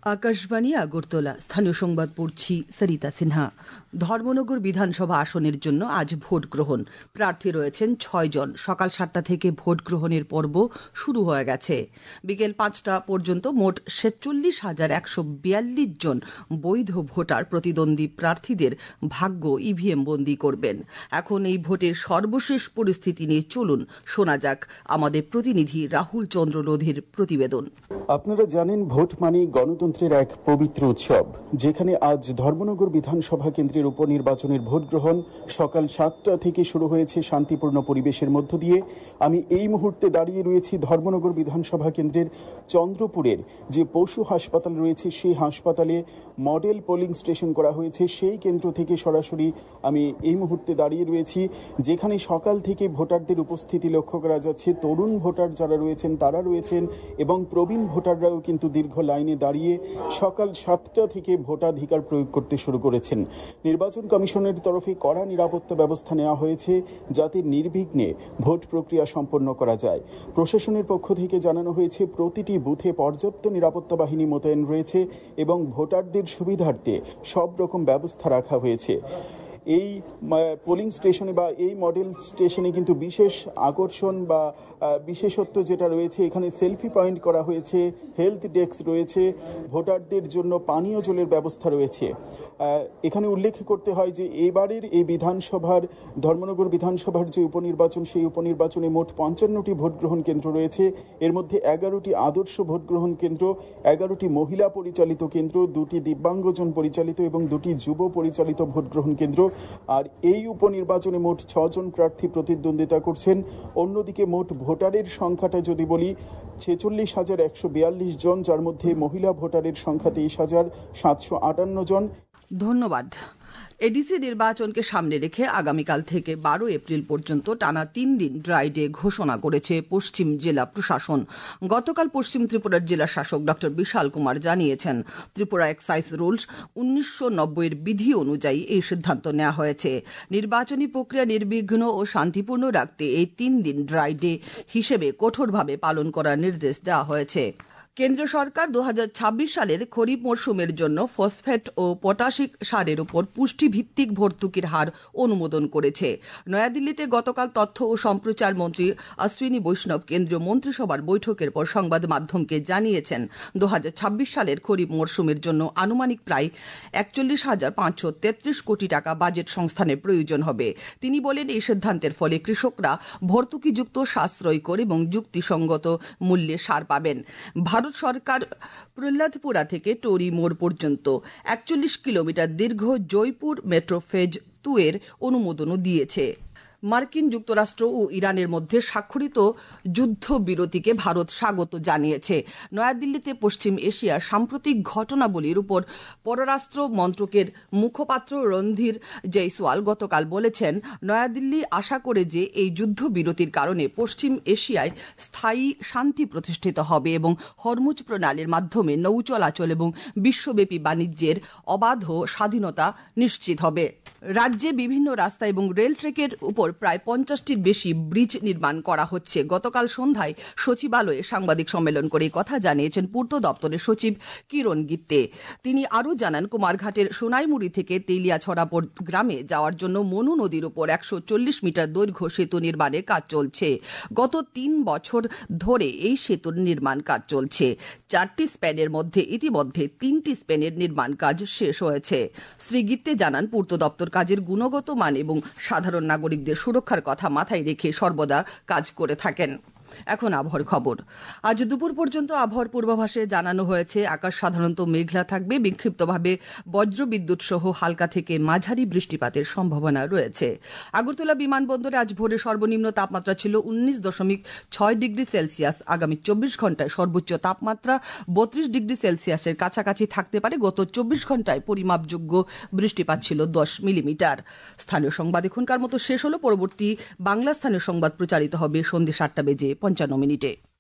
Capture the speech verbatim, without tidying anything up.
আকাশবাণী আগরতলা। স্থানীয় সংবাদ পড়ছি সরিতা সিনহা। ধর্মনগর বিধানসভা আসনের জন্য আজ ভোট গ্রহণ। প্রার্থী রয়েছেন ছয় জন। সকাল সাতটা থেকে ভোট গ্রহণের পর্ব শুরু হয়ে গেছে। বিকেল পাঁচটা পর্যন্ত মোট ছেচল্লিশ হাজার একশো বিয়াল্লিশ জন বৈধ ভোটার প্রতিদ্বন্দ্বী প্রার্থীদের ভাগ্য ইভিএম বন্দী করবেন। এখন এই ভোটের সর্বশেষ পরিস্থিতি নিয়ে চলুন শোনা যাক আমাদের প্রতিনিধি রাহুল চন্দ্র লোধের প্রতিবেদন। আপনারা জানেন, ভোট মানে গণতন্ত্রের এক পবিত্র উৎসব, যেখানে আজ ধর্মনগর বিধানসভা কেন্দ্রের উপনির্বাচনের ভোট গ্রহণ সকাল সাতটা থেকে শুরু হয়েছে শান্তিপূর্ণ পরিবেশের মধ্য দিয়ে। আমি এই মুহূর্তে দাঁড়িয়ে রয়েছি ধর্মনগর বিধানসভা কেন্দ্রের চন্দ্রপুরের যে পশু হাসপাতাল রয়েছে, সেই হাসপাতালে মডেল পোলিং স্টেশন করা হয়েছে। সেই কেন্দ্র থেকে সরাসরি আমি এই মুহূর্তে দাঁড়িয়ে রয়েছি, যেখানে সকাল থেকে ভোটারদের উপস্থিতি লক্ষ্য করা যাচ্ছে। তরুণ ভোটার যারা রয়েছেন তারা রয়েছেন এবং প্রবীণ ভোটাররাও কিন্তু দীর্ঘ লাইনে দাঁড়িয়ে সকাল সাতটা থেকে ভোটাধিকার প্রয়োগ করতে শুরু করেছেন। নির্বাচন কমিশনের তরফে কড়া নিরাপত্তা ব্যবস্থা নেওয়া হয়েছে, যাতে নির্বিঘ্নে ভোট প্রক্রিয়া সম্পন্ন করা যায়। প্রশাসনের পক্ষ থেকে জানানো হয়েছে, প্রতিটি বুথে পর্যাপ্ত নিরাপত্তা বাহিনী মোতায়েন রয়েছে এবং ভোটারদের সুবিধার্থে সব রকম ব্যবস্থা রাখা হয়েছে। এই পোলিং স্টেশনে বা এই মডেল স্টেশনে কিন্তু বিশেষ আকর্ষণ বা বিশেষত্ব যেটা রয়েছে, এখানে সেলফি পয়েন্ট করা হয়েছে, হেলথ ডেস্ক রয়েছে, ভোটারদের জন্য পানীয় জলের ব্যবস্থা রয়েছে। এখানে উল্লেখ করতে হয় যে এবারের এই বিধানসভার ধর্মনগর বিধানসভার যে উপনির্বাচন, সেই উপনির্বাচনে মোট পঞ্চান্নটি ভোট গ্রহণ কেন্দ্র রয়েছে। এর মধ্যে এগারোটি আদর্শ ভোট গ্রহণ কেন্দ্র, এগারোটি মহিলা পরিচালিত কেন্দ্র, দুটি দিব্যাঙ্গজন পরিচালিত এবং দুটি যুব পরিচালিত ভোট গ্রহণ কেন্দ্র। আর এই উপনির্বাচনে মোট ছজন প্রার্থী প্রতিদ্বন্দ্বিতা করছেন। অন্যদিকে মোট ভোটারের সংখ্যাটা যদি বলি, ছেচল্লিশ হাজার একশো বিয়াল্লিশ জন, যার মধ্যে মহিলা ভোটারের সংখ্যা তেইশ হাজার সাতশো আটান্ন জন। ধন্যবাদ। এডিসি নির্বাচনকে সামনে রেখে আগামীকাল থেকে বারো এপ্রিল পর্যন্ত টানা তিন দিন ড্রাই ডে ঘোষণা করেছে পশ্চিম জেলা প্রশাসন। গতকাল পশ্চিম ত্রিপুরার জেলা শাসক ডক্টর বিশাল কুমার জানিয়েছেন, ত্রিপুরা এক্সাইজ রুলস উনিশশো নব্বই এর বিধি অনুযায়ী এই সিদ্ধান্ত নেওয়া হয়েছে। নির্বাচনী প্রক্রিয়া নির্বিঘ্ন ও শান্তিপূর্ণ রাখতে এই তিন দিন ড্রাই ডে হিসেবে কঠোরভাবে পালন করার নির্দেশ দেওয়া হয়েছে। কেন্দ্র সরকার দু হাজার ছাব্বিশ সালের খরিফ মরশুমের জন্য ফসফেট ও পটাশিক সারের উপর পুষ্টিভিত্তিক ভর্তুকির হার অনুমোদন করেছে। নয়াদিল্লিতে গতকাল তথ্য ও সম্প্রচার মন্ত্রী অশ্বিনী বৈষ্ণব কেন্দ্রীয় মন্ত্রিসভার বৈঠকের পর সংবাদ মাধ্যমকে জানিয়েছেন, দু হাজার ছাব্বিশ সালের খরিফ মরশুমের জন্য আনুমানিক প্রায় একচল্লিশ হাজার পাঁচশো তেত্রিশ কোটি টাকা বাজেট সংস্থানের প্রয়োজন হবে। তিনি বলেন, এই সিদ্ধান্তের ফলে কৃষকরা ভর্তুকিযুক্ত সাশ্রয়কর এবং যুক্তিসঙ্গত মূল্যে সার পাবেন। ভারত সরকার প্রহ্লাদপুরা থেকে টরি মোড় পর্যন্ত একচল্লিশ কিলোমিটার দীর্ঘ জয়পুর মেট্রো ফেজ টু এর অনুমোদনও দিয়েছে। মার্কিন যুক্তরাষ্ট্র ও ইরানের মধ্যে স্বাক্ষরিত যুদ্ধবিরতিকে ভারত স্বাগত জানিয়েছে। নয়াদিল্লিতে পশ্চিম এশিয়ার সাম্প্রতিক ঘটনাবলীর উপর পররাষ্ট্র মন্ত্রকের মুখপাত্র রণধীর জয়সওয়াল গতকাল বলেছেন, নয়াদিল্লি আশা করে যে এই যুদ্ধবিরতির কারণে পশ্চিম এশিয়ায় স্থায়ী শান্তি প্রতিষ্ঠিত হবে এবং হরমুজ প্রণালীর মাধ্যমে নৌ চলাচল এবং বিশ্বব্যাপী বাণিজ্যের অবাধ স্বাধীনতা নিশ্চিত হবে। রাজ্যে বিভিন্ন রাস্তা এবং রেল ট্র্যাকের উপর প্রায় পঞ্চাশটির বেশি ব্রিজ নির্মাণ করা হচ্ছে। গতকাল সন্ধ্যায় সচিবালয়ে সাংবাদিক সম্মেলন করে কথা জানিয়েছেন পূর্ত দপ্তরের সচিব কিরণ গিত্তে। তিনি আরও জানান, কুমারঘাটের সোনাইমুড়ি থেকে তেলিয়াছড়া গ্রামে যাওয়ার জন্য মনু নদীর উপর একশো চল্লিশ মিটার দৈর্ঘ্য সেতু নির্মাণের কাজ চলছে। গত তিন বছর ধরে এই সেতুর নির্মাণ কাজ চলছে। চারটি স্প্যানের মধ্যে ইতিমধ্যে তিনটি স্প্যানের নির্মাণ কাজ শেষ হয়েছে। শ্রী গিত্তে জানান, পূর্ত দপ্তর কাজের গুণগত মান এবং সাধারণ নাগরিকদের সুরক্ষার কথা মাথায় রেখে সর্বদা কাজ করে থাকেন। এখন আবহাওয়ার খবর। আজ দুপুর পর্যন্ত আবহাওয়ার পূর্বাভাসে জানানো হয়েছে, আকাশ সাধারণত মেঘলা থাকবে, বিক্ষিপ্তভাবে বজ্রবিদ্যুৎ সহ হালকা থেকে মাঝারি বৃষ্টিপাতের সম্ভাবনা রয়েছে। আগরতলা বিমানবন্দরে আজ ভোরে সর্বনিম্ন তাপমাত্রা ছিল উনিশ দশমিক ছয় ডিগ্রি সেলসিয়াস। আগামী চব্বিশ ঘন্টায় সর্বোচ্চ তাপমাত্রা বত্রিশ ডিগ্রি সেলসিয়াসের কাছাকাছি থাকতে পারে। গত চব্বিশ ঘন্টায় পরিমাপযোগ্য বৃষ্টিপাত ছিল দশ মিলিমিটার। স্থানীয় সংবাদ এখনকার মতো শেষ হলো। পরবর্তী বাংলা স্থানীয় সংবাদ প্রচারিত হবে সন্ধ্যে সাতটা বেজে পঞ্চান্ন মিনিটে।